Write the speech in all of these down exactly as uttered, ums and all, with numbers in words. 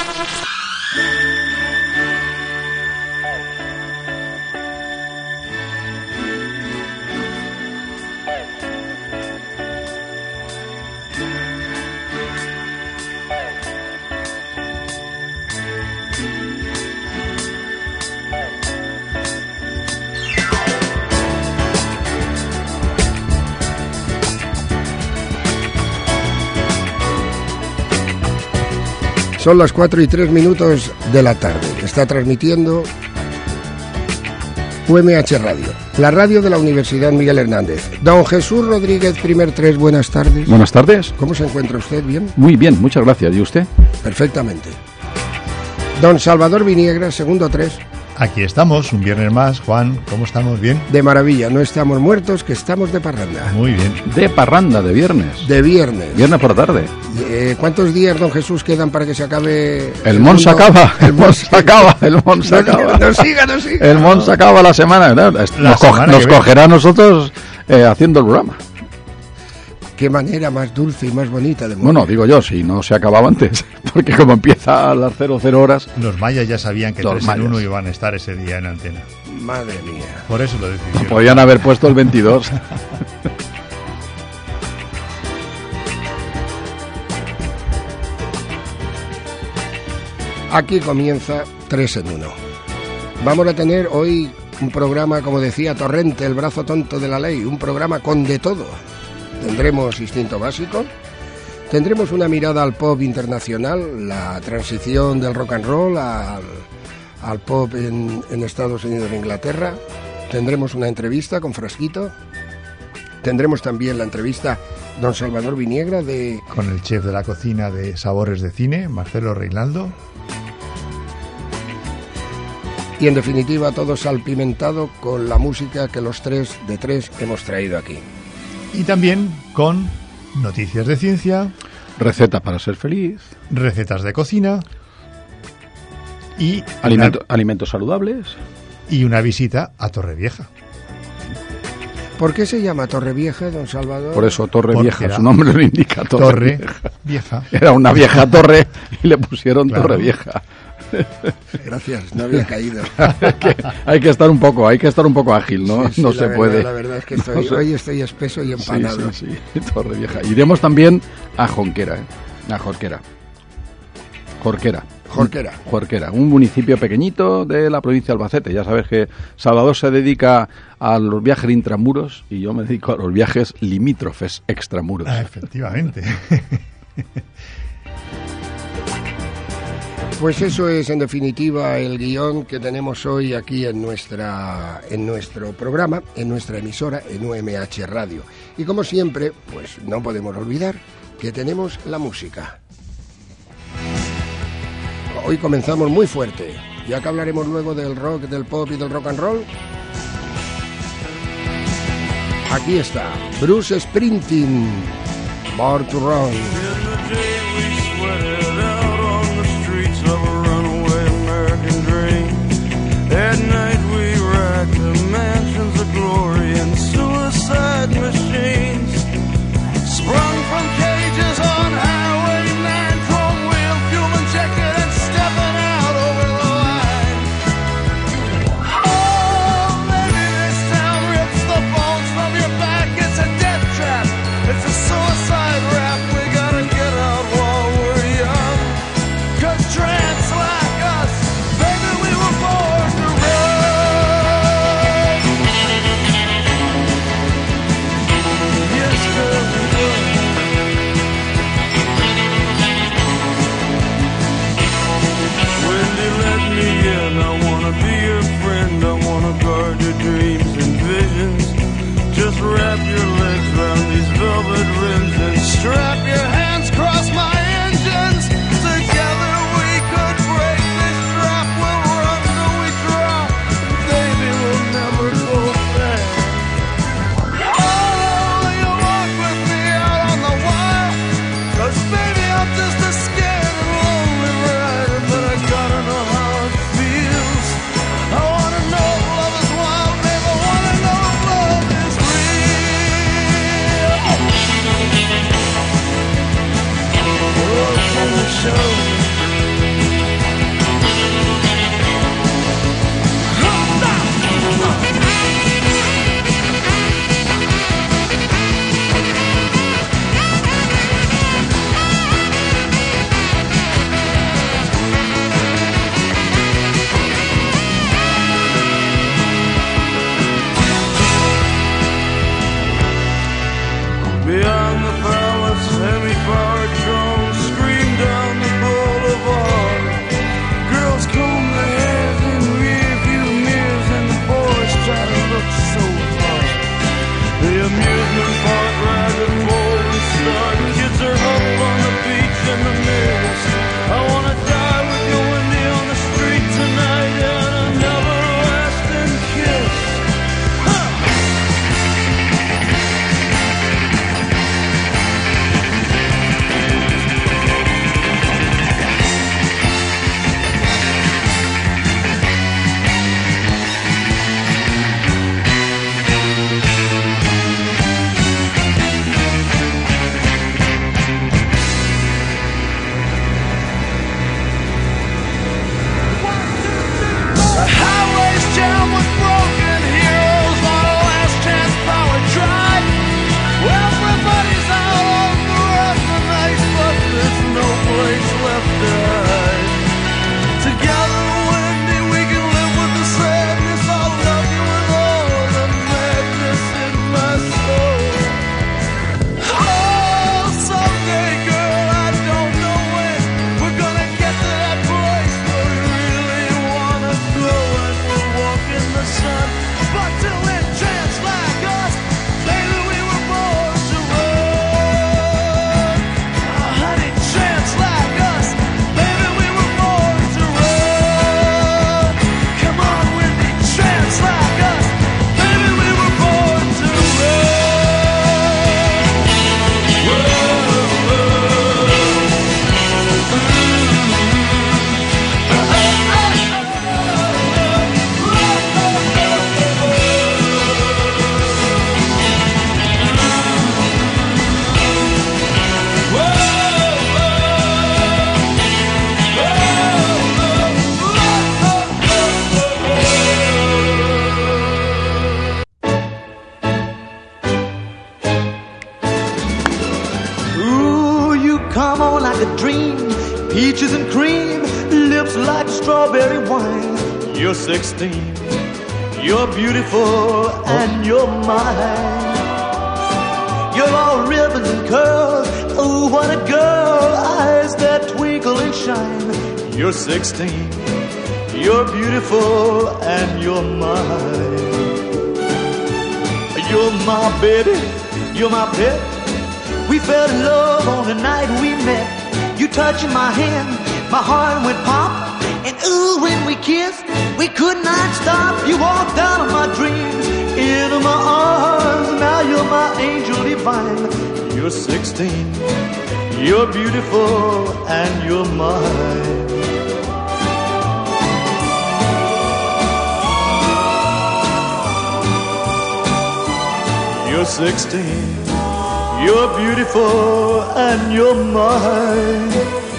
Son las cuatro y tres minutos de la tarde. Está transmitiendo U M H Radio, la radio de la Universidad Miguel Hernández. Don Jesús Rodríguez, primer tres, buenas tardes. Buenas tardes. ¿Cómo se encuentra usted? ¿Bien? Muy bien, muchas gracias. ¿Y usted? Perfectamente. Don Salvador Viniegra, segundo tres. Aquí estamos, un viernes más. Juan, ¿cómo estamos? ¿Bien? De maravilla, no estamos muertos, que estamos de parranda. Muy bien. De parranda, de viernes. De viernes. Viernes por la tarde. Eh, ¿Cuántos días, don Jesús, quedan para que se acabe? El, el mon se acaba, el mon se acaba, el mon se acaba. No siga, no siga. El mon se acaba la semana. ¿no? Nos, la co semana nos cogerá a nosotros eh, haciendo el programa. Qué manera más dulce y más bonita de morir. Bueno, digo yo, si no se acababa antes, porque como empieza a las cero cero horas... Los mayas ya sabían que Los tres mayas. en uno iban a estar ese día en antena. Madre mía. Por eso lo decidieron. Podían haber puesto el veintidós. Aquí comienza tres en uno. Vamos a tener hoy un programa, como decía Torrente, el brazo tonto de la ley, un programa con de todo. Tendremos instinto básico, tendremos una mirada al pop internacional, la transición del rock and roll al, al pop en, en Estados Unidos e Inglaterra, tendremos una entrevista con Frasquito, tendremos también la entrevista don Salvador Viniegra de... Con el chef de la cocina de Sabores de Cine, Marcelo Reinaldo. Y en definitiva todo salpimentado con la música que los tres de tres hemos traído aquí. Y también con noticias de ciencia, Receta para ser feliz, recetas de cocina y Alimento, una, alimentos saludables y una visita a Torrevieja. ¿Por qué se llama Torrevieja, don Salvador? Por eso Torre Porque Vieja, era su nombre lo indica, Torre, Torre Vieja. Vieja. Era una vieja torre y le pusieron Claro. Torre Vieja. Gracias, no había caído. que hay que estar un poco, hay que estar un poco ágil, ¿no? Sí, sí, no la se verdad, puede. La verdad es que estoy, No sé. hoy estoy espeso y empanado. Sí, sí, sí, Torre Vieja. Iremos también a Jonquera, ¿eh? A Jorquera. Jorquera. Jorquera. Jorquera, un municipio pequeñito de la provincia de Albacete. Ya sabes que Salvador se dedica a los viajes intramuros y yo me dedico a los viajes limítrofes extramuros. Ah, efectivamente. Pues eso es en definitiva el guión que tenemos hoy aquí en nuestra en nuestro programa, en nuestra emisora, en U M H Radio. Y como siempre, pues no podemos olvidar que tenemos la música. Hoy comenzamos muy fuerte, ya que hablaremos luego del rock, del pop y del rock and roll. Aquí está, Bruce Springsteen, Born to Run. At night we racked the mansions of glory and suicide machines, sprung from cages on Highway nine, chrome wheel, fuel injected and stepping out over the line. Oh, maybe this town rips the bones from your back. It's a death trap, it's a suicide rap. We gotta get out while we're young, 'cause tramps like us, baby, we were born to run. Yes, girl, we were. Will you let me in? I wanna be your friend. I wanna guard your dreams and visions. Just wrap your legs around these velvet rims and strap your hands across my engines. Together we could break this trap. We'll run till we drop. Baby, we'll never go back. Oh, you walk with me out on the wire. 'Cause baby, I'm just a scared and lonely rider. But I gotta know how it feels. I wanna know if love is wild, baby. I wanna know if love is real. Oh, can you show me? come on like a dream. Peaches and cream, lips like strawberry wine. You're sixteen, you're beautiful and you're mine. You're all ribbons and curls, oh what a girl, eyes that twinkle and shine. You're sixteen, you're beautiful and you're mine. You're my baby, you're my pet. We fell in love on the night we met. You touching my hand, my heart went pop. And ooh, when we kissed, we could not stop. You walked out of my dreams, into my arms. Now you're my angel divine. You're sixteen, you're beautiful and you're mine. You're sixteen, you're beautiful and you're mine.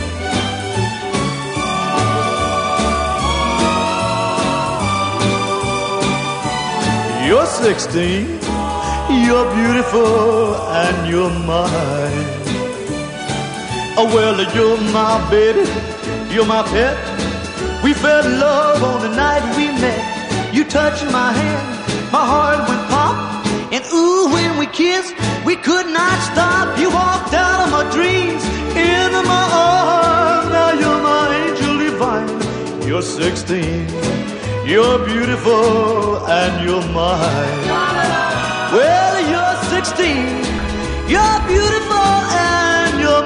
You're sixteen, you're beautiful and you're mine. Oh well, you're my baby, you're my pet. We fell in love on the night we met. You touched my hand, my heart went pop. And ooh, when we kissed, we could not stop. You walked out of my dreams, into my arms. Now you're my angel divine. You're sixteen, you're beautiful and you're mine. Well, you're sixteen, you're beautiful and you're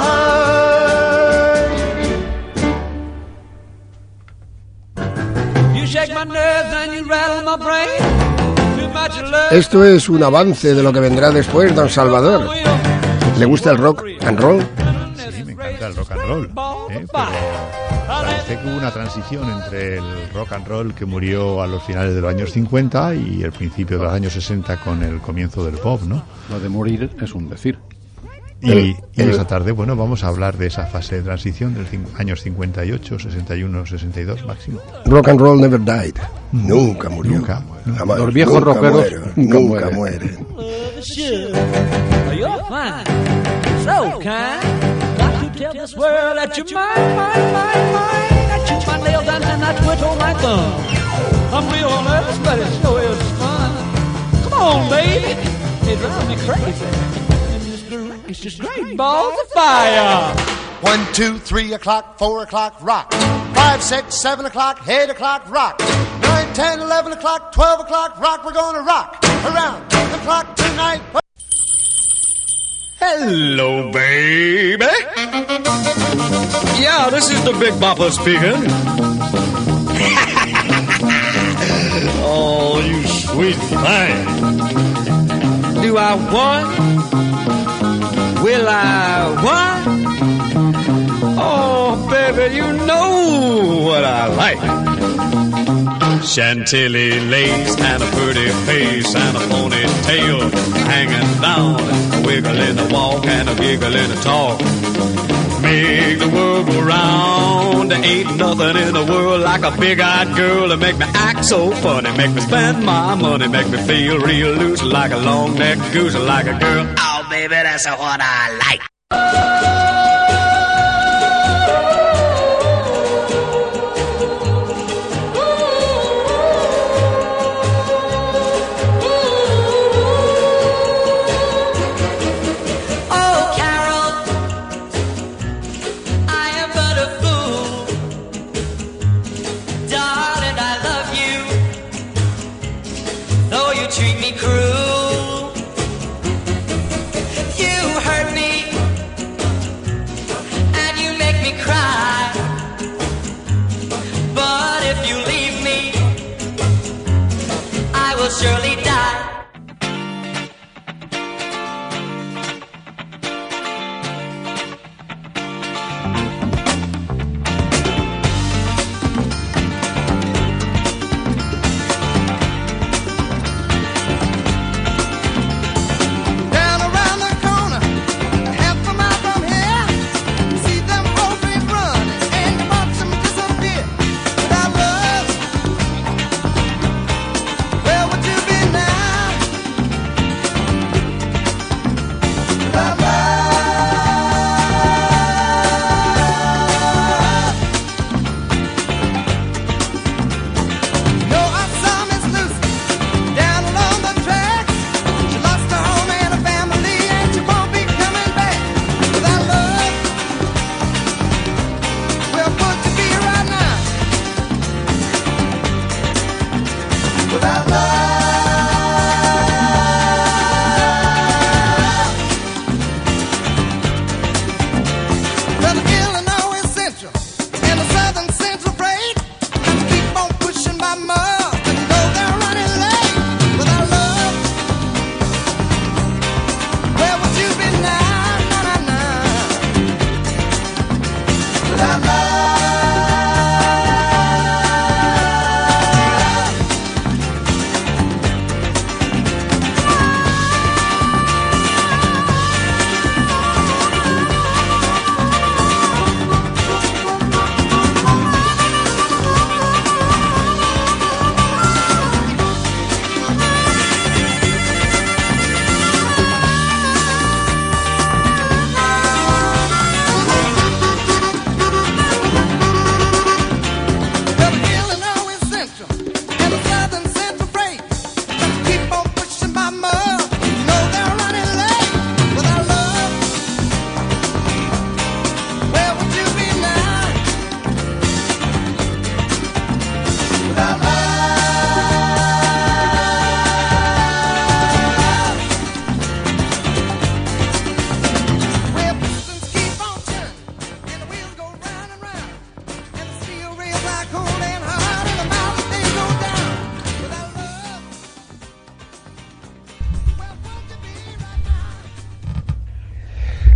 mine. You shake my nerves and you rattle my brain. Esto es un avance de lo que vendrá después, don Salvador. ¿Le gusta el rock and roll? Sí, me encanta el rock and roll, ¿eh? Pero parece que hubo una transición entre el rock and roll que murió a los finales de los años cincuenta y el principio de los años sesenta con el comienzo del pop, ¿no? Lo de morir es un decir. Y, y esta tarde, bueno, vamos a hablar de esa fase de transición de los años cincuenta y ocho, sesenta y uno, sesenta y dos máximo. Rock and roll never died. Nunca murió. Nunca. Jamás. Los viejos nunca rockeros mueren, nunca, nunca mueren. mueren. You're fine, so kind. Got to tell this world that you're mine, mine, mine, mine. I chew my nails down and I twiddle my thumb. I'm real nervous, but it sure is fun. Come on, baby, it drives me crazy. It's just great balls of fire. One, two, three o'clock, four o'clock, rock. Five, six, seven o'clock, eight o'clock, rock. Nine, ten, eleven o'clock, twelve o'clock, rock. We're gonna rock around the clock tonight. Hello, baby. Yeah, this is the Big Bopper speaking. Oh, you sweet thing. Do I want? Will I what? Oh, baby, you know what I like. Chantilly lace and a pretty face and a ponytail hanging down, a wiggle in the walk and a giggle in the talk. Make the world go round. There ain't nothing in the world like a big-eyed girl to make me act so funny, make me spend my money, make me feel real loose like a long-necked goose, like a girl. Oh, baby, that's what I like. Treat me cruel. You hurt me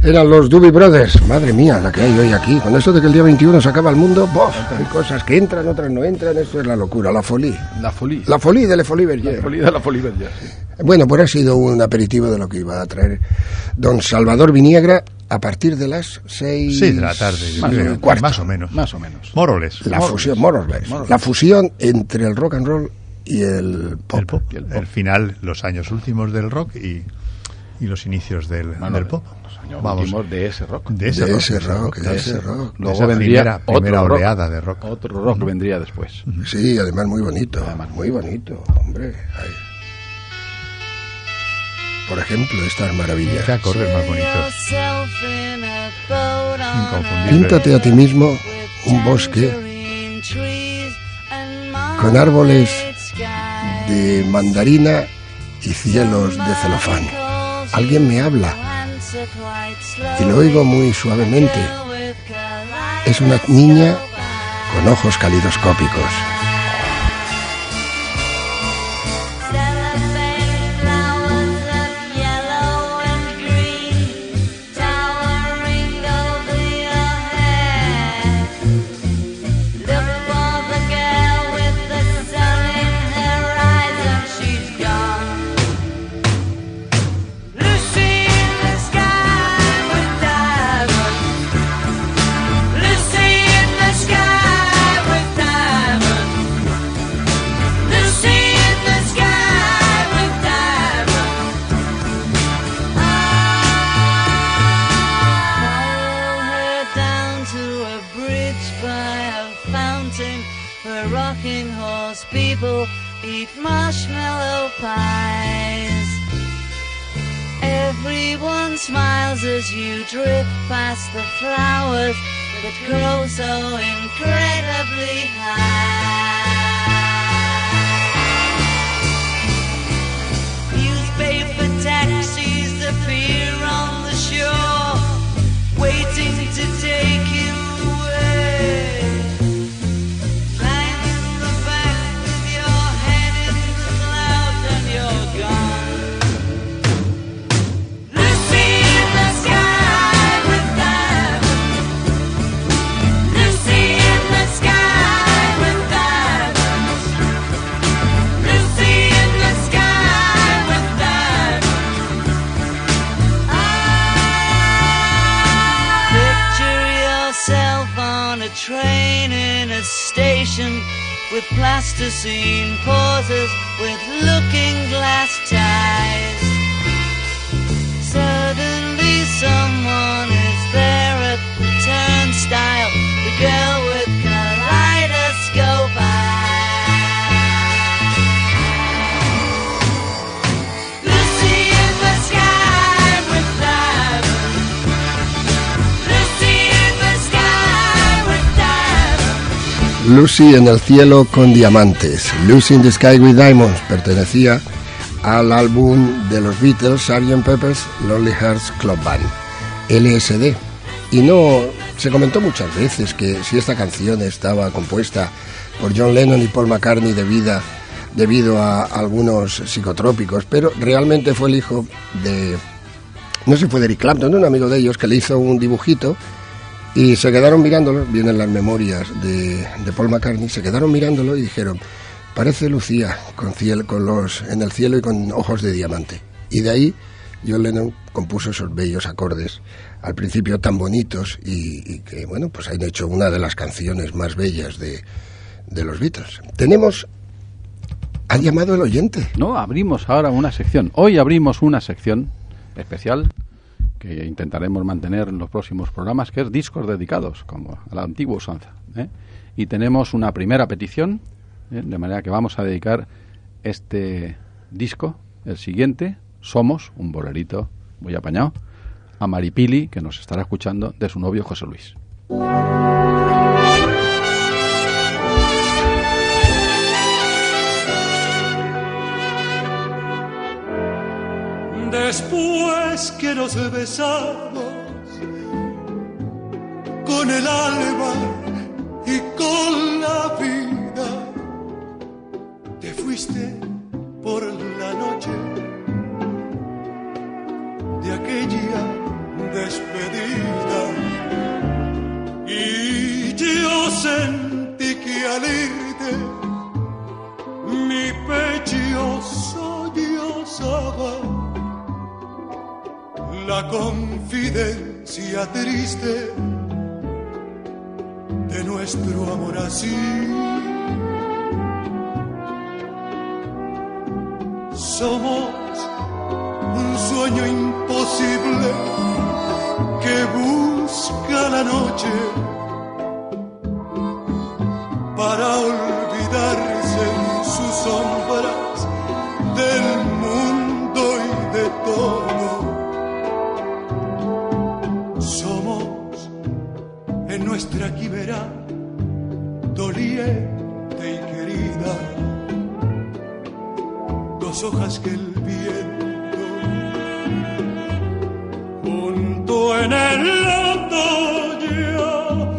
Eran los Doobie Brothers. Madre mía, la que hay hoy aquí. Con eso de que el día veintiuno se acaba el mundo, ¡bof! Hay cosas que entran, otras no entran. Esto es la locura, la folie. La folie. La folie de la Folie Bergère. La folie de la Folie Bergère. Bueno, pues ha sido un aperitivo de lo que iba a traer don Salvador Viniegra a partir de las seis... Sí, de la tarde, yo Más, creo. o, cuarto. Más o menos. Más o menos. Moroles. La fusión, more or less. La fusión entre el rock and roll y el pop. El pop. Y el pop. El final, los años últimos del rock y, y los inicios del, Bueno, del pop. Los años Vamos. últimos de ese rock. De ese De rock. ese rock, de de ese rock. Luego esa vendría primera- otro primera rock, oleada de rock. Otro rock vendría después. Sí, además muy bonito. Además, muy bonito, hombre. Ay. Por ejemplo, estas maravillas. Qué acordes más bonitos. Inconfundible. Píntate a ti mismo un bosque con árboles de mandarina y cielos de celofán. Alguien me habla y lo oigo muy suavemente. Es una niña con ojos calidoscópicos. People eat marshmallow pies. Everyone smiles as you drift past the flowers that grow so incredibly high. Newspaper taxis appear on the shore, waiting to take you away. Train in a station with plasticine pauses with looking glass ties. Suddenly someone is there at the turnstile, the girl with kaleidoscope eyes. Lucy in the sky with diamonds. Lucy in the sky. Lucy en el cielo con diamantes. Lucy in the Sky with Diamonds pertenecía al álbum de los Beatles, sergeant Pepper's Lonely Hearts Club Band, L S D. Y no, se comentó muchas veces que si esta canción estaba compuesta por John Lennon y Paul McCartney debido, debido a algunos psicotrópicos, pero realmente fue el hijo de, no sé si fue de Eric Clapton, un amigo de ellos que le hizo un dibujito. Y se quedaron mirándolo, vienen las memorias de, de Paul McCartney, se quedaron mirándolo y dijeron, parece Lucía con, cielo, con los en el cielo y con ojos de diamante. Y de ahí John Lennon compuso esos bellos acordes, al principio tan bonitos y, y que, bueno, pues han hecho una de las canciones más bellas de, de los Beatles. Tenemos... ¿Ha llamado el oyente? No, abrimos ahora una sección. Hoy abrimos una sección especial que intentaremos mantener en los próximos programas, que es discos dedicados, como a la antigua usanza, ¿eh? Y tenemos una primera petición, ¿eh? De manera que vamos a dedicar este disco, el siguiente, Somos, un bolerito muy apañado, a Maripili, que nos estará escuchando, de su novio José Luis. Después que nos besamos con el alma y con la vida, te fuiste por la noche de aquella despedida. la confidencia triste de nuestro amor así. Somos un sueño imposible que busca la noche para olvidarse en sus sombras del mundo y de todo. Somos en nuestra quimera doliente y querida, dos hojas que el viento junto en el otoño.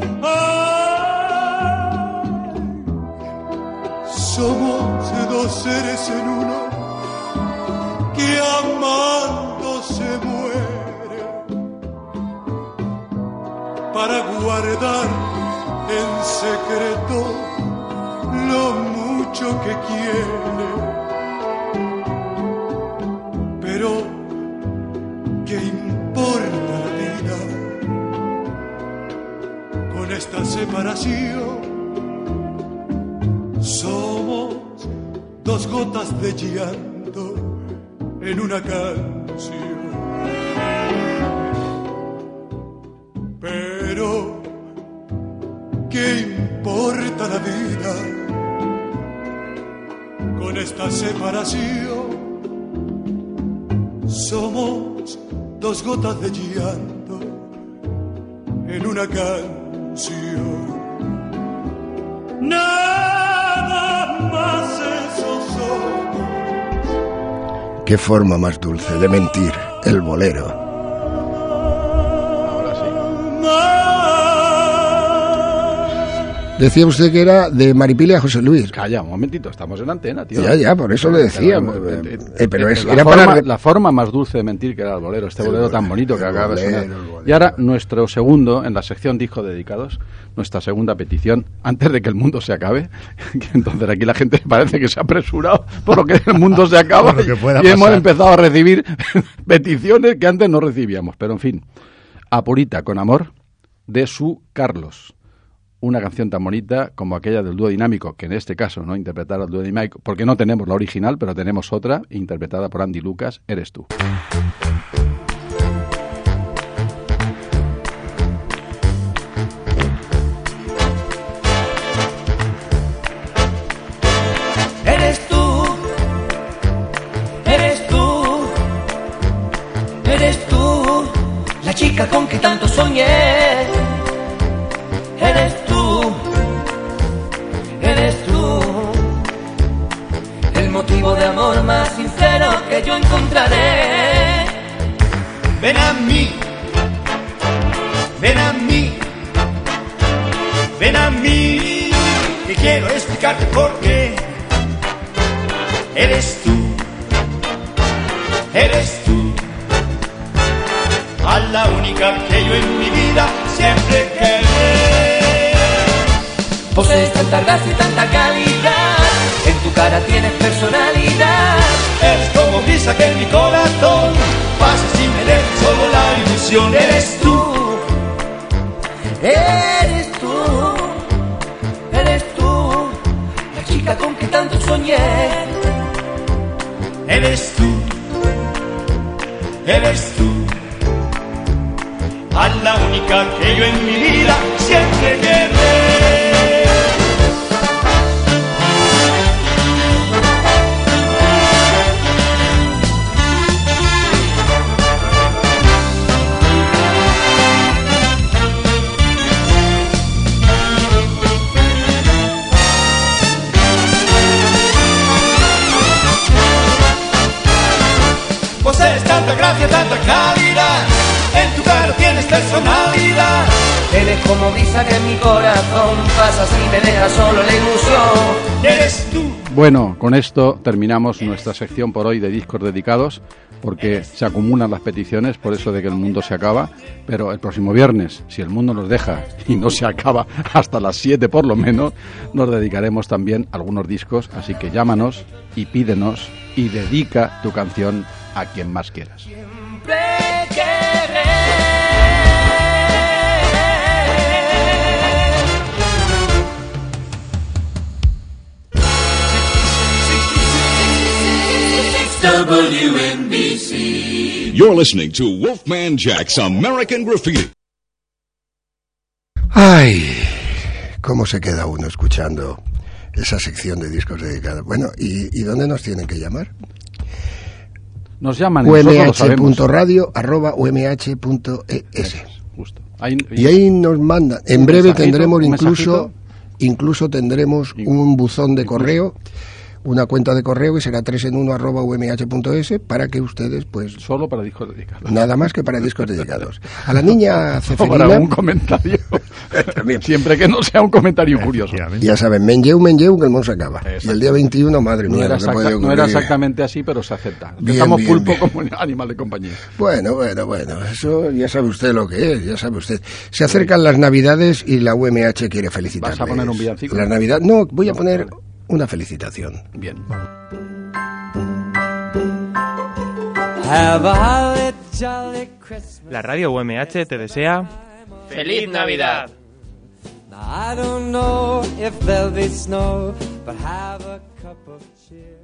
Ay, somos dos seres en uno que amando se muere para guardar en secreto lo mucho que quiere. Pero, ¿qué importa la vida con esta separación? Somos dos gotas de llanto en una canción. Pero, ¿qué importa la vida con esta separación? Somos dos gotas de llanto en una canción. Nada más eso somos. Qué forma más dulce de mentir, el bolero. Decía usted que era de Maripilia José Luis. Calla, un momentito, estamos en antena, tío. Ya, ya, por eso lo decía. Pero, eh, eh, pero es, la, era forma, para... la forma más dulce de mentir que era el bolero, este el bolero, bolero tan bonito que acaba de sonar. bolero. Y ahora nuestro segundo, en la sección Discos Dedicados, nuestra segunda petición, antes de que el mundo se acabe, que entonces aquí la gente parece que se ha apresurado por lo que el mundo se acaba Por lo que pueda y hemos pasar. empezado a recibir peticiones que antes no recibíamos. Pero en fin, Apurita con amor, de su Carlos. Una canción tan bonita como aquella del dúo dinámico, que en este caso no interpretara el dúo dinámico, porque no tenemos la original, pero tenemos otra, interpretada por Andy Lucas, Eres tú. Eres tú, eres tú, eres tú, la chica con que tanto soñé. Eres tú, eres tú, el motivo de amor más sincero que yo encontraré. Ven a mí, ven a mí, ven a mí, que quiero explicarte por qué. Eres tú, eres tú, a la única que yo en mi vida siempre querré. Posees tanta gracia y tanta calidad, en tu cara tienes personalidad. Eres como brisa que en mi corazón pasas y me dejas solo la ilusión. Eres tú, Eres tú, eres tú, la chica con que tanto soñé. eres tú, eres tú, a la única que yo en mi vida siempre querré. Posees tanta gracia, tanta calidad, en tu cara tienes personalidad. Eres como brisa que en mi corazón pasas y me dejas solo la ilusión. Eres tú. Bueno, con esto terminamos nuestra sección por hoy de discos dedicados, porque se acumulan las peticiones por eso de que el mundo se acaba, pero el próximo viernes, si el mundo nos deja y no se acaba hasta las siete por lo menos, nos dedicaremos también a algunos discos, así que llámanos y pídenos y dedica tu canción a quien más quieras. Siempre que You're listening to Wolfman Jack's American Graffiti. Ay, cómo se queda uno escuchando esa sección de discos dedicados. Bueno, ¿y, y dónde nos tienen que llamar? Nos llaman y nosotros lo sabemos. u m h punto radio arroba u m h punto e s. Justo. Ahí, y ahí nos mandan. En breve tendremos incluso, incluso tendremos un buzón de correo, una cuenta de correo que será tres en uno arroba u m h punto e s para que ustedes, pues... Solo para discos dedicados. Nada más que para discos dedicados. A la niña Ceferina... O para un comentario. Siempre que no sea un comentario curioso. Ya saben, menjeu, menjeu, que el mundo se acaba. Y el día veintiuno, madre mía, no era, no, exacta, no era exactamente así, pero se acepta. Bien, Estamos bien, pulpo bien. como un animal de compañía. Bueno, bueno, bueno, eso ya sabe usted lo que es, ya sabe usted. Se acercan las Navidades y la U M H quiere felicitarles. ¿Vas a poner un villancico? La Navidad, no, voy a poner una felicitación. Bien. La radio U M H te desea ¡Feliz Navidad! I don't know if there'll be snow, but have a cup of cheer.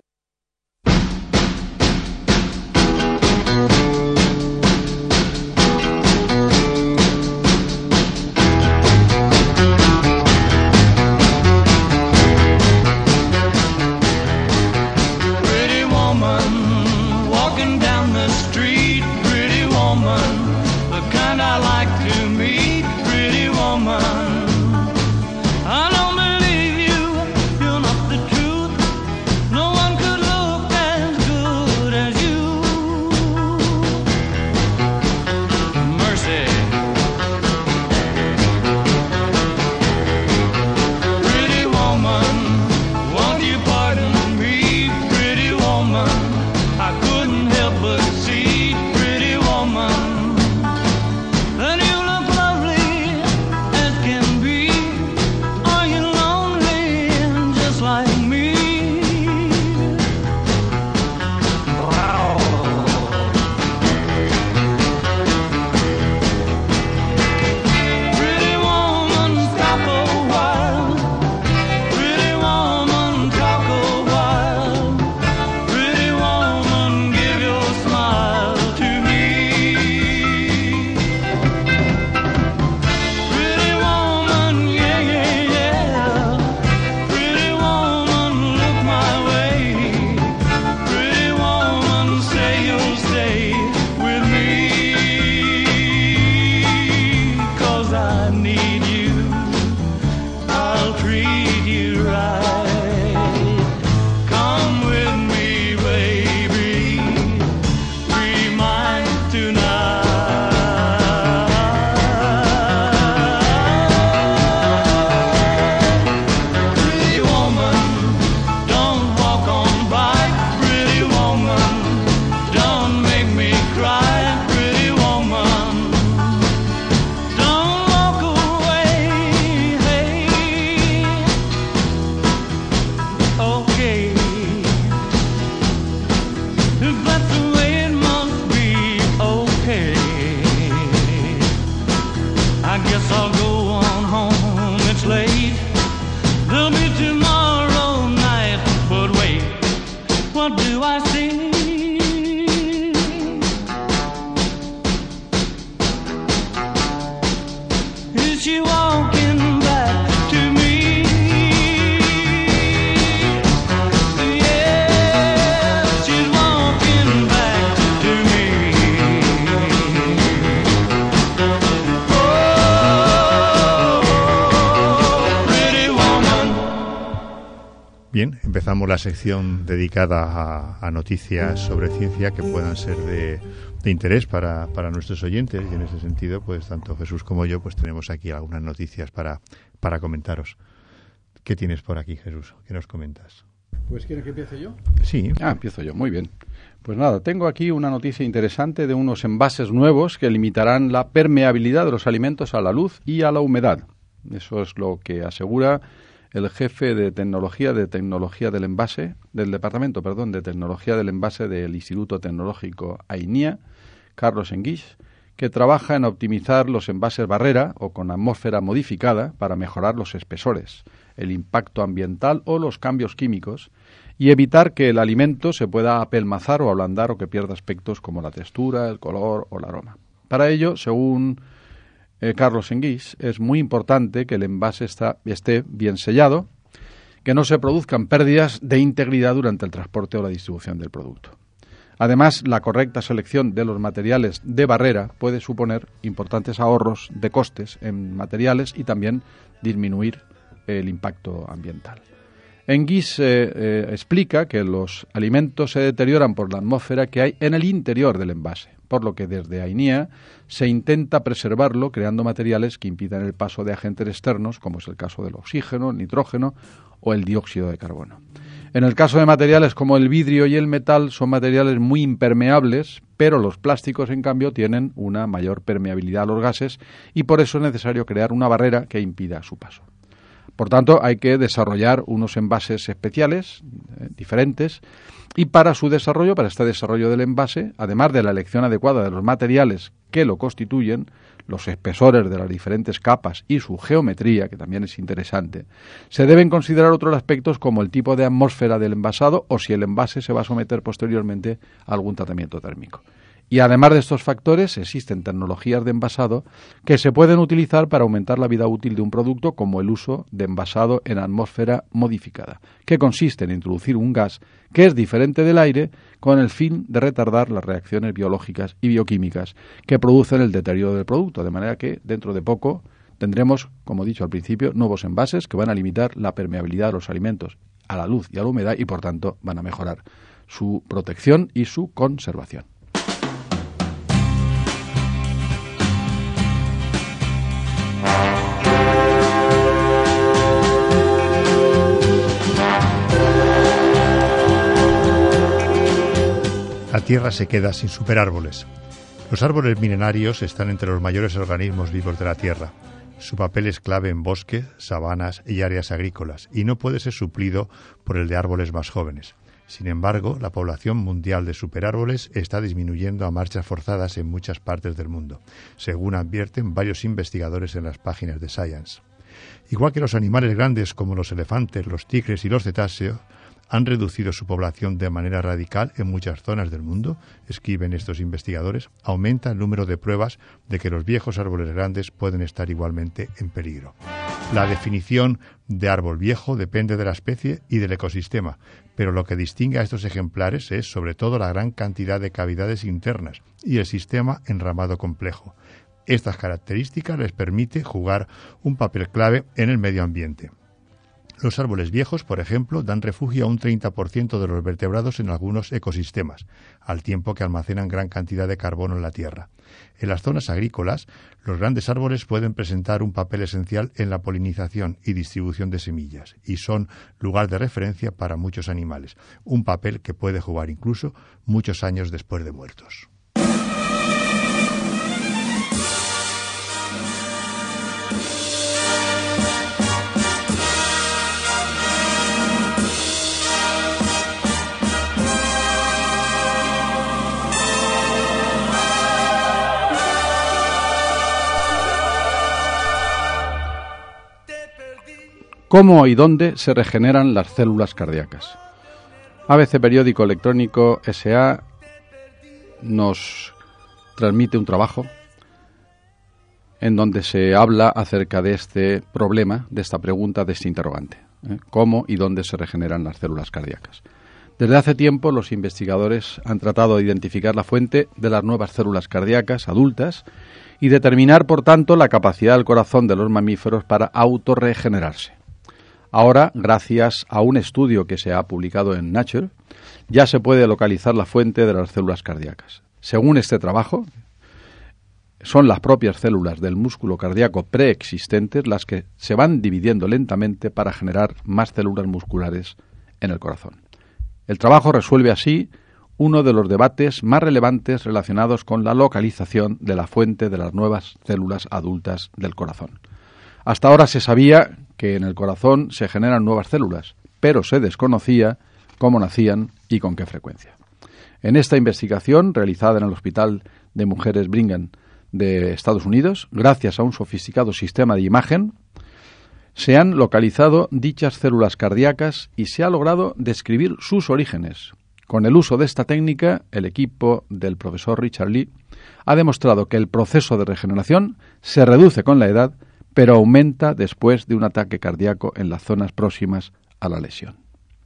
Pretty woman, walking down the street. Pretty woman, the kind I like to meet. Pretty woman, I don't believe you, you're not the truth. No one could look as good as you. Mercy. Pretty woman, won't you pardon me? Pretty woman, I couldn't help but see. Pretty woman, that you look lovely as can be. Are you lonely just like me? Wow. Pretty woman, stop a while. Pretty woman, talk a while. Pretty woman, give your smile to me. Pretty woman, yeah, yeah, yeah. Pretty woman, look my way. Pretty woman, say you'll stay with me. 'Cause I need you. I'll treat you right. Come with me, baby. Be mine tonight. Pretty woman, don't walk on by. Pretty woman, don't make me cry. Pretty woman, don't walk away. Hey, okay, if that's the way it must be, okay. I guess I'll go on home, it's late. There'll be tomorrow night, but wait, what do I see? Is she walking back to me? Yes, she's walking back to me. Oh, pretty woman. Bien, empezamos la sección dedicada a, a noticias sobre ciencia que puedan ser de, de interés para, para nuestros oyentes, y en ese sentido, pues tanto Jesús como yo pues tenemos aquí algunas noticias para, para comentaros. ¿Qué tienes por aquí, Jesús? ¿Qué nos comentas? Pues ¿quieres que empiece yo? Sí. Ah, empiezo yo, muy bien. Pues nada, tengo aquí una noticia interesante de unos envases nuevos que limitarán la permeabilidad de los alimentos a la luz y a la humedad. Eso es lo que asegura el jefe de tecnología de tecnología del envase, del departamento, perdón, de tecnología del envase del Instituto Tecnológico AINIA, Carlos Enguix, que trabaja en optimizar los envases barrera o con atmósfera modificada para mejorar los espesores, el impacto ambiental o los cambios químicos, y evitar que el alimento se pueda apelmazar o ablandar o que pierda aspectos como la textura, el color o el aroma. Para ello, según eh, Carlos Enguix, es muy importante que el envase está, esté bien sellado, que no se produzcan pérdidas de integridad durante el transporte o la distribución del producto. Además, la correcta selección de los materiales de barrera puede suponer importantes ahorros de costes en materiales y también disminuir el impacto ambiental. Enguix eh, eh, explica que los alimentos se deterioran por la atmósfera que hay en el interior del envase, por lo que desde AINEA se intenta preservarlo creando materiales que impidan el paso de agentes externos, como es el caso del oxígeno, el nitrógeno o el dióxido de carbono. En el caso de materiales como el vidrio y el metal, son materiales muy impermeables, pero los plásticos, en cambio, tienen una mayor permeabilidad a los gases y por eso es necesario crear una barrera que impida su paso. Por tanto, hay que desarrollar unos envases especiales, eh, diferentes, y para su desarrollo, para este desarrollo del envase, además de la elección adecuada de los materiales que lo constituyen, los espesores de las diferentes capas y su geometría, que también es interesante, se deben considerar otros aspectos como el tipo de atmósfera del envasado o si el envase se va a someter posteriormente a algún tratamiento térmico. Y además de estos factores, existen tecnologías de envasado que se pueden utilizar para aumentar la vida útil de un producto, como el uso de envasado en atmósfera modificada, que consiste en introducir un gas que es diferente del aire con el fin de retardar las reacciones biológicas y bioquímicas que producen el deterioro del producto, de manera que dentro de poco tendremos, como he dicho al principio, nuevos envases que van a limitar la permeabilidad de los alimentos a la luz y a la humedad y, por tanto, van a mejorar su protección y su conservación. La Tierra se queda sin superárboles. Los árboles milenarios están entre los mayores organismos vivos de la Tierra. Su papel es clave en bosques, sabanas y áreas agrícolas, y no puede ser suplido por el de árboles más jóvenes. Sin embargo, la población mundial de superárboles está disminuyendo a marchas forzadas en muchas partes del mundo, según advierten varios investigadores en las páginas de Science. Igual que los animales grandes como los elefantes, los tigres y los cetáceos, han reducido su población de manera radical en muchas zonas del mundo, escriben estos investigadores, aumenta el número de pruebas de que los viejos árboles grandes pueden estar igualmente en peligro. La definición de árbol viejo depende de la especie y del ecosistema, pero lo que distingue a estos ejemplares es sobre todo la gran cantidad de cavidades internas y el sistema enramado complejo. Estas características les permite jugar un papel clave en el medio ambiente. Los árboles viejos, por ejemplo, dan refugio a un treinta por ciento de los vertebrados en algunos ecosistemas, al tiempo que almacenan gran cantidad de carbono en la tierra. En las zonas agrícolas, los grandes árboles pueden presentar un papel esencial en la polinización y distribución de semillas, y son lugar de referencia para muchos animales, un papel que puede jugar incluso muchos años después de muertos. ¿Cómo y dónde se regeneran las células cardíacas? A B C Periódico Electrónico S A nos transmite un trabajo en donde se habla acerca de este problema, de esta pregunta, de este interrogante. ¿eh? ¿Cómo y dónde se regeneran las células cardíacas? Desde hace tiempo los investigadores han tratado de identificar la fuente de las nuevas células cardíacas adultas y determinar, por tanto, la capacidad del corazón de los mamíferos para autorregenerarse. Ahora, gracias a un estudio que se ha publicado en Nature, ya se puede localizar la fuente de las células cardíacas. Según este trabajo, son las propias células del músculo cardíaco preexistentes las que se van dividiendo lentamente para generar más células musculares en el corazón. El trabajo resuelve así uno de los debates más relevantes relacionados con la localización de la fuente de las nuevas células adultas del corazón. Hasta ahora se sabía que en el corazón se generan nuevas células, pero se desconocía cómo nacían y con qué frecuencia. En esta investigación, realizada en el Hospital de Mujeres Brigham de Estados Unidos, gracias a un sofisticado sistema de imagen, Se han localizado dichas células cardíacas y se ha logrado describir sus orígenes. Con el uso de esta técnica, el equipo del profesor Richard Lee ha demostrado que el proceso de regeneración se reduce con la edad, pero aumenta después de un ataque cardíaco en las zonas próximas a la lesión.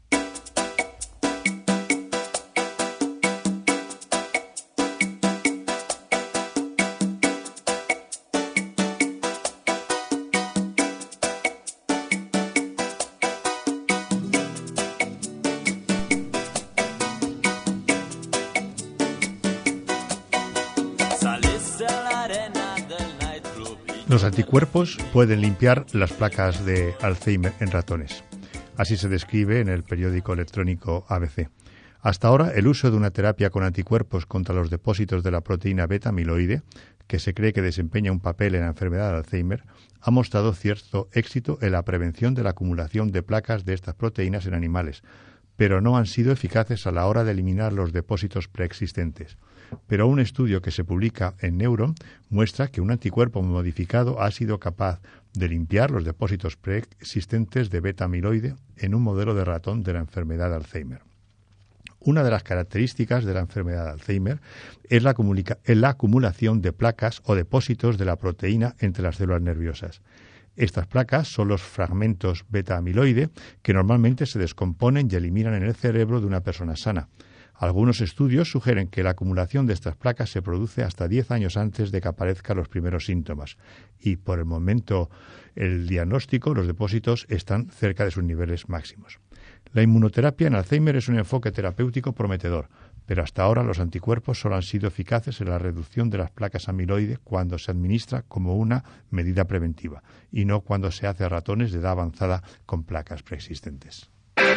Los anticuerpos pueden limpiar las placas de Alzheimer en ratones. Así se describe en el periódico electrónico A B C. Hasta ahora, el uso de una terapia con anticuerpos contra los depósitos de la proteína beta-amiloide, que se cree que desempeña un papel en la enfermedad de Alzheimer, ha mostrado cierto éxito en la prevención de la acumulación de placas de estas proteínas en animales, pero no han sido eficaces a la hora de eliminar los depósitos preexistentes. Pero un estudio que se publica en Neuron muestra que un anticuerpo modificado ha sido capaz de limpiar los depósitos preexistentes de beta-amiloide en un modelo de ratón de la enfermedad de Alzheimer. Una de las características de la enfermedad de Alzheimer es la, comunica- es la acumulación de placas o depósitos de la proteína entre las células nerviosas. Estas placas son los fragmentos beta-amiloide que normalmente se descomponen y eliminan en el cerebro de una persona sana. Algunos estudios sugieren que la acumulación de estas placas se produce hasta diez años antes de que aparezcan los primeros síntomas y, por el momento, el diagnóstico, los depósitos están cerca de sus niveles máximos. La inmunoterapia en Alzheimer es un enfoque terapéutico prometedor, pero hasta ahora los anticuerpos solo han sido eficaces en la reducción de las placas amiloide cuando se administra como una medida preventiva y no cuando se hace a ratones de edad avanzada con placas preexistentes.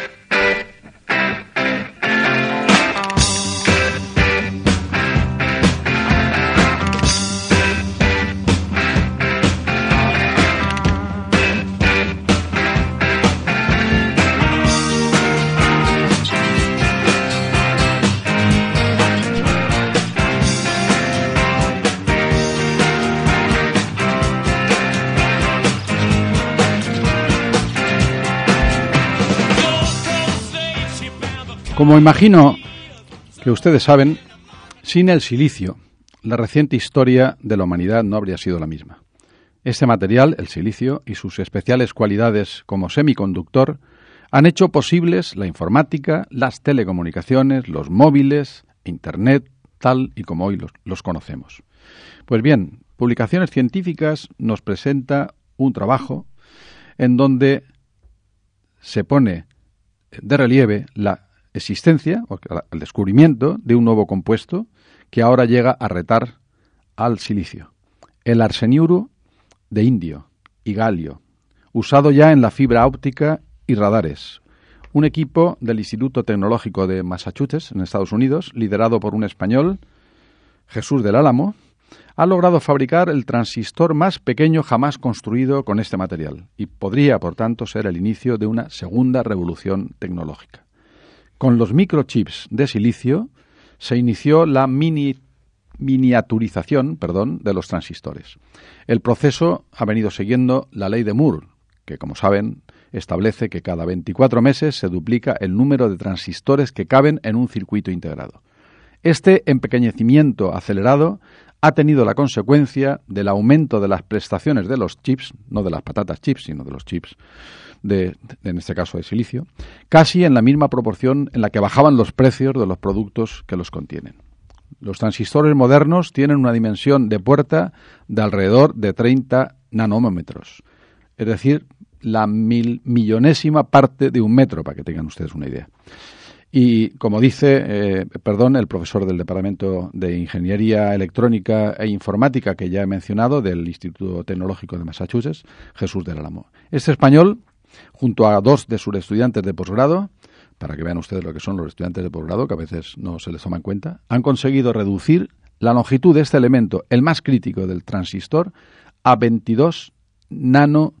Como imagino que ustedes saben, sin el silicio, la reciente historia de la humanidad no habría sido la misma. Este material, el silicio, y sus especiales cualidades como semiconductor, han hecho posibles la informática, las telecomunicaciones, los móviles, Internet, tal y como hoy los, los conocemos. Pues bien, Publicaciones Científicas nos presenta un trabajo en donde se pone de relieve la existencia, o el descubrimiento de un nuevo compuesto que ahora llega a retar al silicio, el arseniuro de indio y galio, usado ya en la fibra óptica y radares. Un equipo del Instituto Tecnológico de Massachusetts, en Estados Unidos, liderado por un español, Jesús del Álamo, ha logrado fabricar el transistor más pequeño jamás construido con este material y podría, por tanto, ser el inicio de una segunda revolución tecnológica. Con los microchips de silicio se inició la mini, miniaturización perdón, de los transistores. El proceso ha venido siguiendo la ley de Moore, que, como saben, establece que cada veinticuatro meses se duplica el número de transistores que caben en un circuito integrado. Este empequeñecimiento acelerado ha tenido la consecuencia del aumento de las prestaciones de los chips, no de las patatas chips, sino de los chips, de, de, en este caso de silicio, casi en la misma proporción en la que bajaban los precios de los productos que los contienen. Los transistores modernos tienen una dimensión de puerta de alrededor de treinta nanómetros, es decir, la mil millonésima parte de un metro, para que tengan ustedes una idea. Y como dice, eh, perdón, el profesor del Departamento de Ingeniería Electrónica e Informática que ya he mencionado, del Instituto Tecnológico de Massachusetts, Jesús del Álamo. Este español, junto a dos de sus estudiantes de posgrado, para que vean ustedes lo que son los estudiantes de posgrado, que a veces no se les toma en cuenta, han conseguido reducir la longitud de este elemento, el más crítico del transistor, a veintidós nano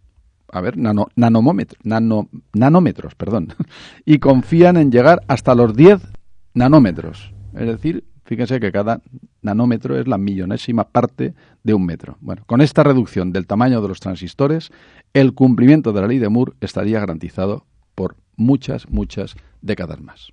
A ver, nano, nanomómetros, nano, nanómetros, perdón, y confían en llegar hasta los diez nanómetros, es decir, Fíjense que cada nanómetro es la millonésima parte de un metro. Bueno, con esta reducción del tamaño de los transistores, el cumplimiento de la ley de Moore estaría garantizado por muchas, muchas décadas más.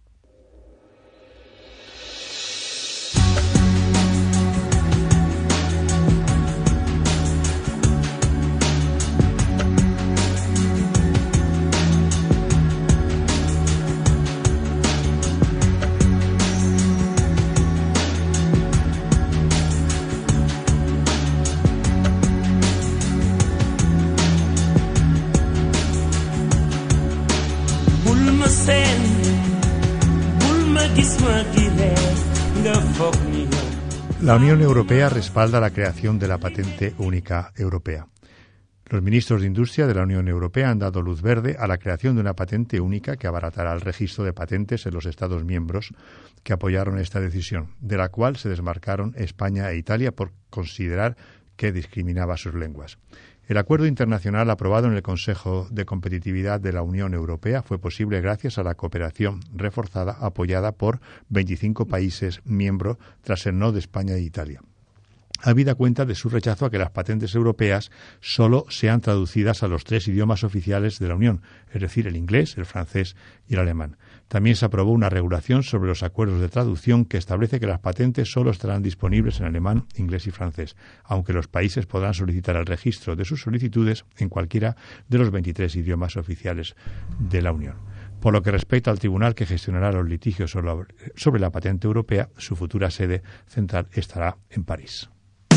La Unión Europea respalda la creación de la patente única europea. Los ministros de Industria de la Unión Europea han dado luz verde a la creación de una patente única que abaratará el registro de patentes en los Estados miembros que apoyaron esta decisión, de la cual se desmarcaron España e Italia por considerar que discriminaba sus lenguas. El acuerdo internacional aprobado en el Consejo de Competitividad de la Unión Europea fue posible gracias a la cooperación reforzada apoyada por veinticinco países miembros tras el no de España e Italia. Habida cuenta de su rechazo a que las patentes europeas solo sean traducidas a los tres idiomas oficiales de la Unión, es decir, el inglés, el francés y el alemán. También se aprobó una regulación sobre los acuerdos de traducción que establece que las patentes solo estarán disponibles en alemán, inglés y francés, aunque los países podrán solicitar el registro de sus solicitudes en cualquiera de los veintitrés idiomas oficiales de la Unión. Por lo que respecta al tribunal que gestionará los litigios sobre la patente europea, su futura sede central estará en París.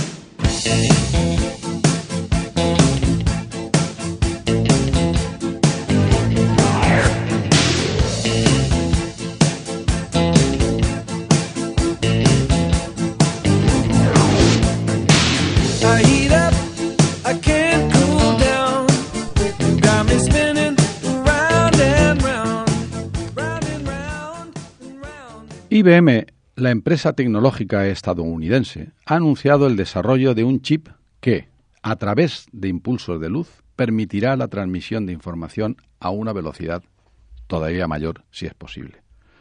I B M, la empresa tecnológica estadounidense, ha anunciado el desarrollo de un chip que, a través de impulsos de luz, permitirá la transmisión de información a una velocidad todavía mayor, si es posible.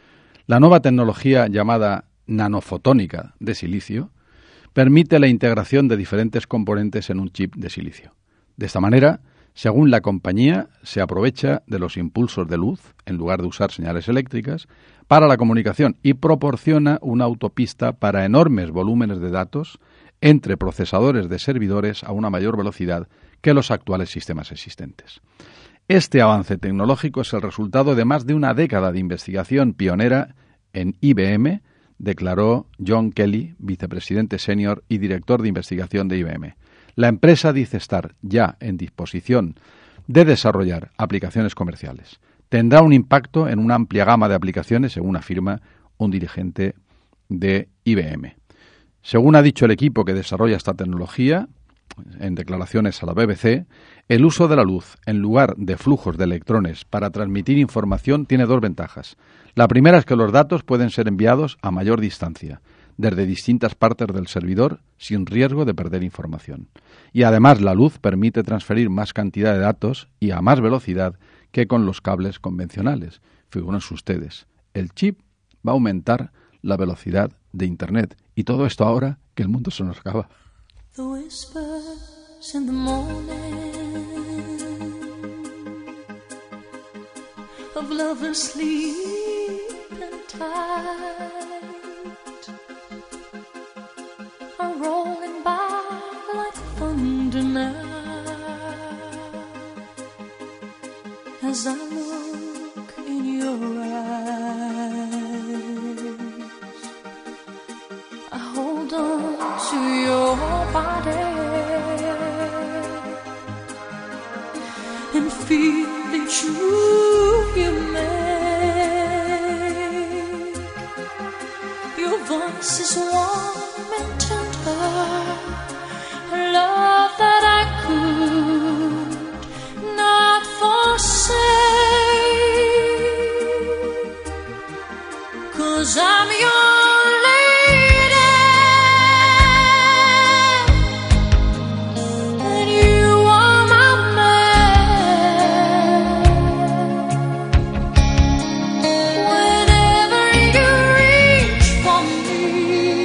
La nueva tecnología llamada nanofotónica de silicio permite la integración de diferentes componentes en un chip de silicio. De esta manera, según la compañía, se aprovecha de los impulsos de luz, en lugar de usar señales eléctricas, para la comunicación y proporciona una autopista para enormes volúmenes de datos entre procesadores de servidores a una mayor velocidad que los actuales sistemas existentes. Este avance tecnológico es el resultado de más de una década de investigación pionera en I B M, declaró John Kelly, vicepresidente senior y director de investigación de I B M. La empresa dice estar ya en disposición de desarrollar aplicaciones comerciales. Tendrá un impacto en una amplia gama de aplicaciones, según afirma un dirigente de I B M. Según ha dicho el equipo que desarrolla esta tecnología, en declaraciones a la B B C, el uso de la luz en lugar de flujos de electrones para transmitir información tiene dos ventajas. La primera es que los datos pueden ser enviados a mayor distancia, desde distintas partes del servidor, sin riesgo de perder información. Y además la luz permite transferir más cantidad de datos y a más velocidad que con los cables convencionales. Figúrense ustedes, el chip va a aumentar la velocidad de Internet. Y todo esto ahora que el mundo se nos acaba. The whispers in the morning of lovers sleeping tight are rolling by like thunder now as I look in your eyes. I hold on to your body and feel it's you you make. Your voice is warm and tender, a love that I could not forsake, 'cause I'm your me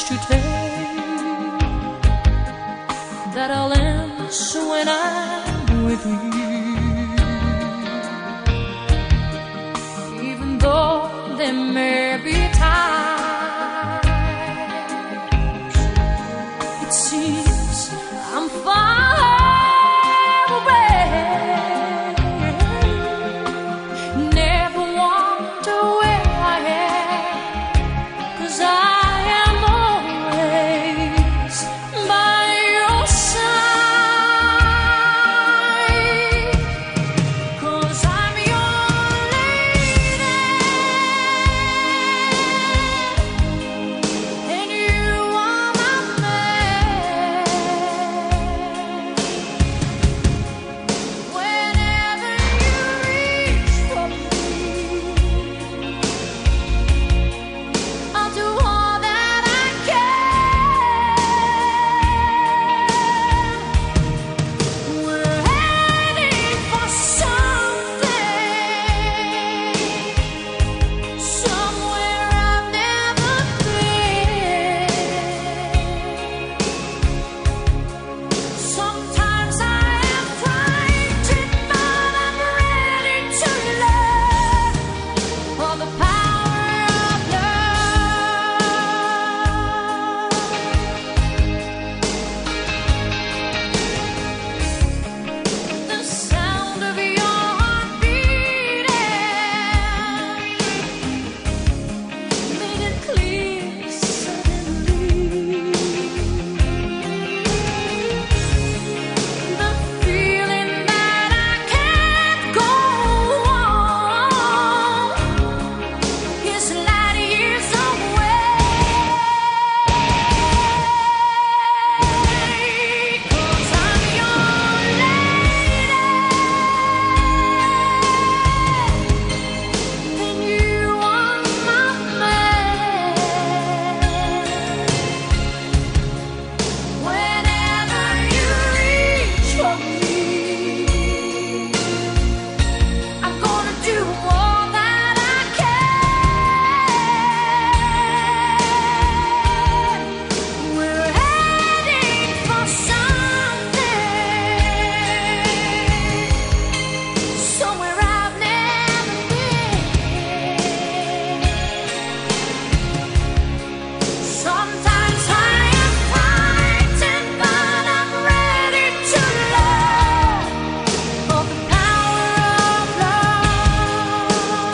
promise to take that I'll answer when I'm with you. Even though there may be times it seems I'm far away, never wonder where I am, 'cause I am always by your side, 'cause I'm your lady and you are my man. Whenever you reach for me, I'll do all that I can. We're heading for something, somewhere I've never been. Sometimes I am frightened, but I'm ready to learn for the power of love. The sound of your heart beating made it clear suddenly. The feeling that I can't go on is light years away, 'cause I'm your lady and you are my man. Whenever you reach for me, I'm gonna do all that I can. We're heading for something, somewhere I've never been. Sometimes I am frightened, but I'm ready to learn for the power of love.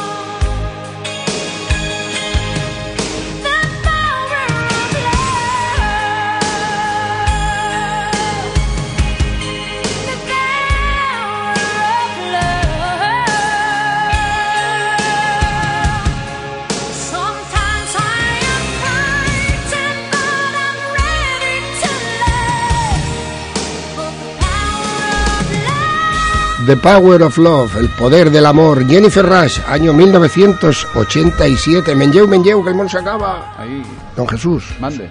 The power of love. The power of love. Sometimes I am frightened, but I'm ready to learn for the power of love. The Power of Love, el poder del amor. Jennifer Rush, año mil novecientos ochenta y siete. Menjeu, menjeu, que el mon se acaba. Ahí, Don Jesús, mande.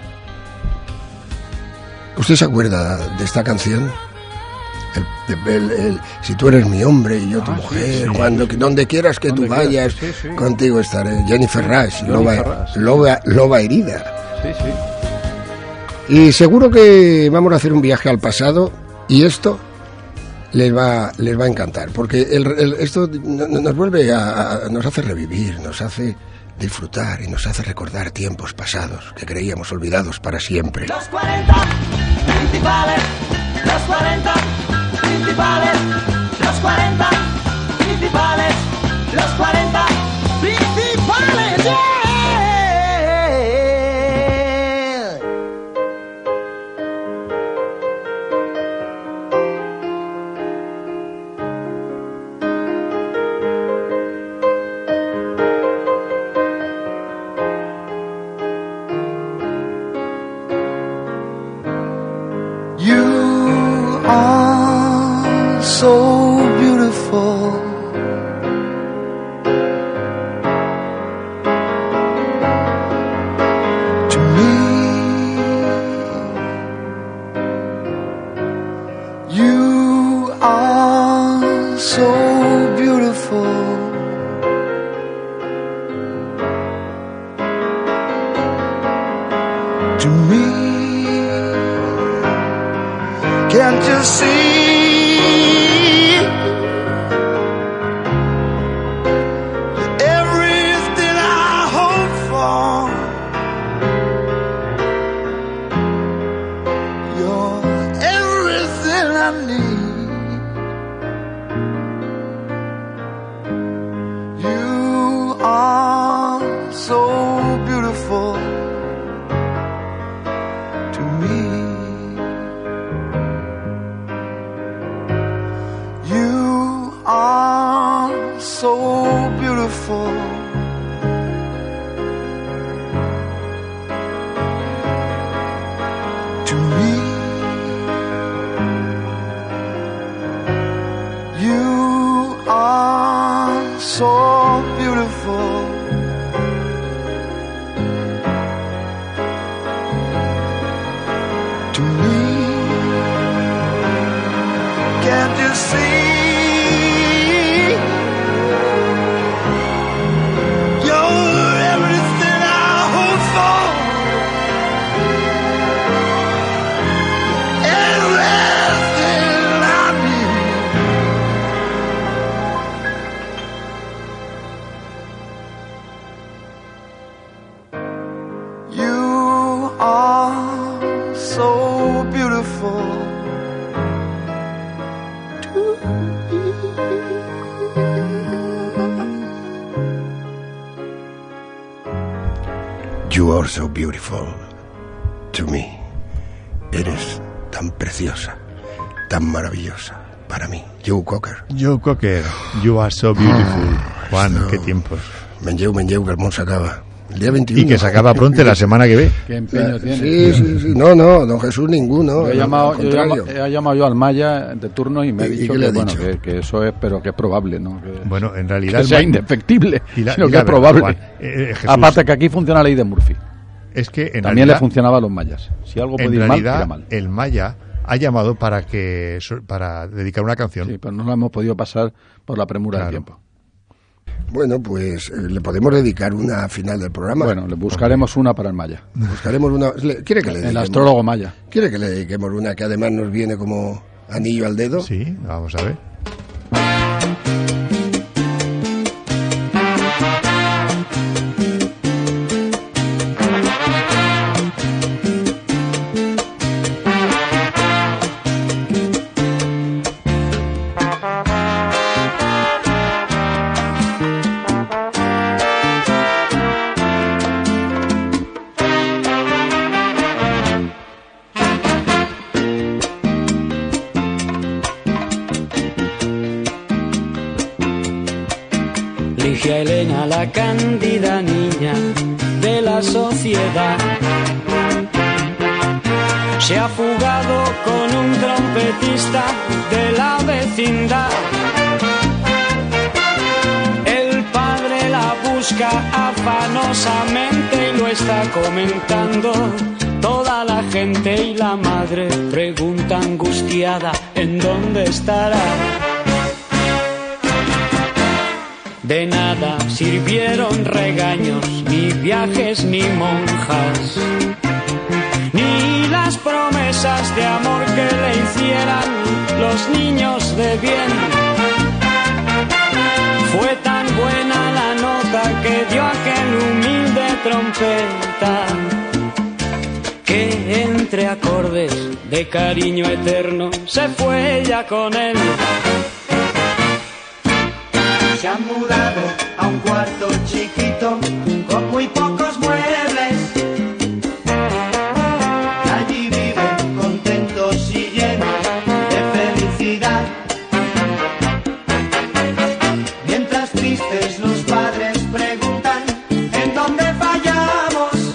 ¿usted se acuerda de esta canción? El, el- el- si tú eres mi hombre y yo tu Ah, sí, mujer, sí, cuando sí. donde quieras que Donde tú quieras, vayas, sí, sí. contigo estaré. Jennifer Rush, Jennifer loba, Rush, sí, loba, loba herida. Sí, sí. Y seguro que vamos a hacer un viaje al pasado y esto les va, les va a encantar, porque el, el- esto no- no- nos vuelve a, a- nos hace revivir, nos hace disfrutar y nos hace recordar tiempos pasados que creíamos olvidados para siempre. Los cuarenta principales, los cuarenta principales, los cuarenta principales, los cuarenta principales. Yeah. You are so beautiful. To me, you are so beautiful. To you see? Everything I hope for, you're everything I need. You are so beautiful to me. You are so beautiful to me. You are so beautiful to me. Can't you see? You're everything I hope for, everything I need. You are so beautiful to me. You are so beautiful to me. Eres tan preciosa, tan maravillosa para mí. Joe Cocker. Joe Cocker, you are so beautiful. Juan, no. qué tiempos. Menjeu, menjeu, que el món s'acaba. El día veintiuno. Y que se acaba pronto la semana que ve. ¿Qué empeño tiene? Sí, sí, sí. No, no, don Jesús ninguno. Yo he, no, llamado, al yo he, contrario. llamado, he llamado yo al Maya de turno y me ha ¿Y- y dicho qué le que, ha bueno, dicho? que, que eso es, pero que es probable, ¿no? Que, Bueno, en realidad... que sea el- indefectible, y la- sino y que la es verdad, probable. Juan, eh, Jesús, Aparte que aquí funciona la ley de Murphy. es que en También le realidad, funcionaba a los mayas. Si algo en puede ir mal, realidad irá mal. el Maya ha llamado para que para dedicar una canción. Sí, pero no lo hemos podido pasar por la premura Claro. del tiempo. Bueno, pues eh, le podemos dedicar una final del programa. Bueno, le buscaremos una para el Maya. Buscaremos una. le- ¿Quiere que le El dediquemos? astrólogo Maya. ¿Quiere que le dediquemos una que además nos viene como anillo al dedo? Sí, vamos a ver. Ligia Elena, la cándida niña de la sociedad, se ha fugado con un trompetista de la vecindad. El padre la busca afanosamente y lo está comentando. Toda la gente y la madre pregunta angustiada en dónde estará. De nada sirvieron regaños, ni viajes, ni monjas, ni las promesas de amor que le hicieran los niños de bien. Fue tan buena la nota que dio aquel humilde trompeta, que entre acordes de cariño eterno se fue ella con él. Se han mudado a un cuarto chiquito con muy pocos muebles. Allí viven contentos y llenos de felicidad. Mientras tristes los padres preguntan en dónde fallamos.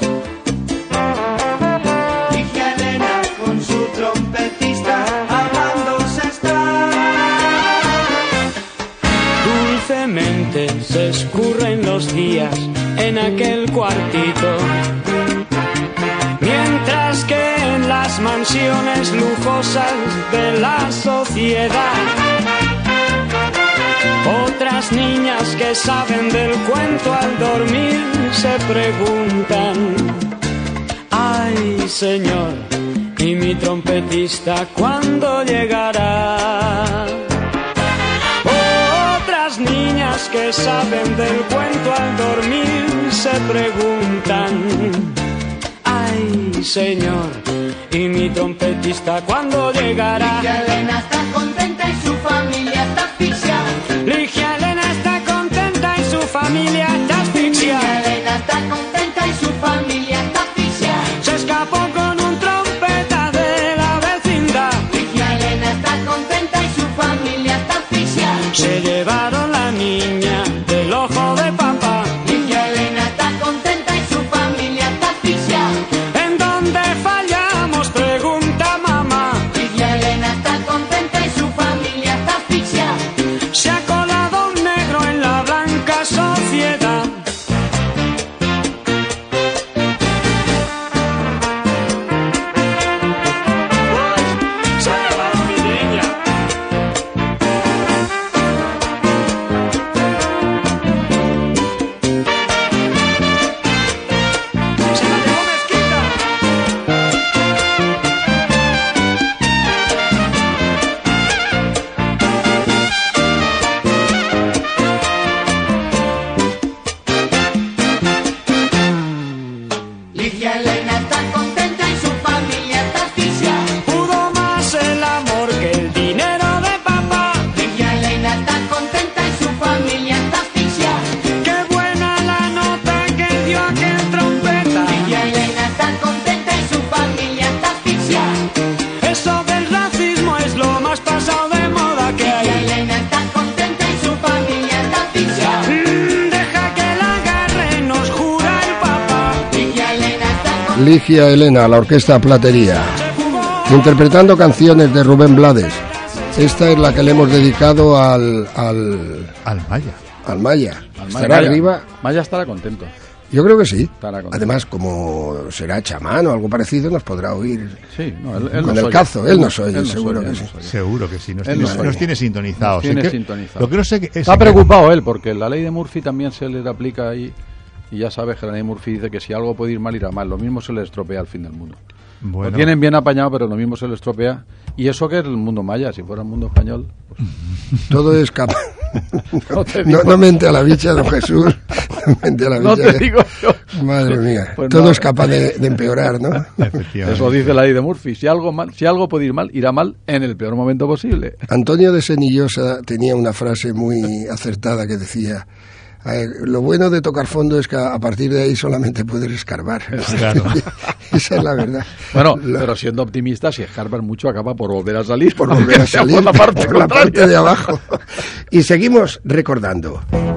Ligia Elena con su trompetista hablando se está. Dulcemente se escurren los días en aquel cuartito, mientras que en las mansiones lujosas de la sociedad, otras niñas que saben del cuento al dormir se preguntan: ay, Señor, y mi trompetista cuándo llegará. Otras niñas que saben del cuento al dormir se preguntan: ay, señor, y mi trompetista cuándo llegará. Ligia Elena está contenta y su familia está asfixiada. Ligia Elena está contenta y su familia está asfixiada. Ligia Elena está contenta y su familia está asfixiada. Se escapó con un trompeta de la vecindad. Ligia Elena está contenta y su familia está asfixiada. Se llevaron la niña del ojo de papá. Ligia Elena está contenta y su familia está asfixiada. ¿En dónde fallamos? Pregunta mamá. Ligia Elena está contenta y su familia está asfixiada. Se ha colado un negro en la blanca sociedad. Se ha llevado mi niña. Se la llevó Mezquita. Ligia Elena está contenta y su familia está asfixiada. Pudo más el amor que el dinero de papá. Ligia Elena está contenta y su familia está asfixiada. Qué buena la nota que dio aquel trompeta. Ligia Elena está contenta y su familia está asfixiada. Eso del racismo es lo más pasado de moda que Ligia hay. Elena está contenta y su familia está asfixiada. Mm, deja que la agarre, nos jura el papá. Ligia Elena está contenta. Ligia Elena, la Orquesta Platería, interpretando canciones de Rubén Blades. Esta es la que le hemos dedicado al al, Al Maya. al Maya. Al ¿Estará Maya. arriba? Maya estará contento. Yo creo que sí. Estará contento. Además, como será chamán o algo parecido, nos podrá oír Sí, no, él, él con nos el oye. cazo. Él nos oye, nos seguro oye, que él sí. nos oye. Seguro que sí, nos, Él tiene, nos oye. nos tiene sintonizados. Nos tiene Es que- sintonizados. Lo que no sé es Está que- preocupado él porque la ley de Murphy también se le aplica ahí y ya sabes que la ley de Murphy dice que si algo puede ir mal irá mal, lo mismo se le estropea al fin del mundo. Bueno, Lo tienen bien apañado pero lo mismo se le estropea y eso que es el mundo maya, si fuera el mundo español pues, Todo es capaz. No te No, digo. no mente a la bicha, don Jesús. No mente a la bicha. no te digo yo. Madre mía. Pues Todo no. es capaz de, de empeorar, ¿no? efectivamente. Eso dice la ley de Murphy, si algo mal, si algo puede ir mal, irá mal en el peor momento posible. Antonio de Senillosa tenía una frase muy acertada que decía: eh, lo bueno de tocar fondo es que a partir de ahí solamente puedes escarbar. Claro. Esa es la verdad. Bueno, La- pero siendo optimista, si escarban mucho acaba por volver a salir, por volver a aunque sea salir por la parte por la contraria. parte de abajo. Y seguimos recordando.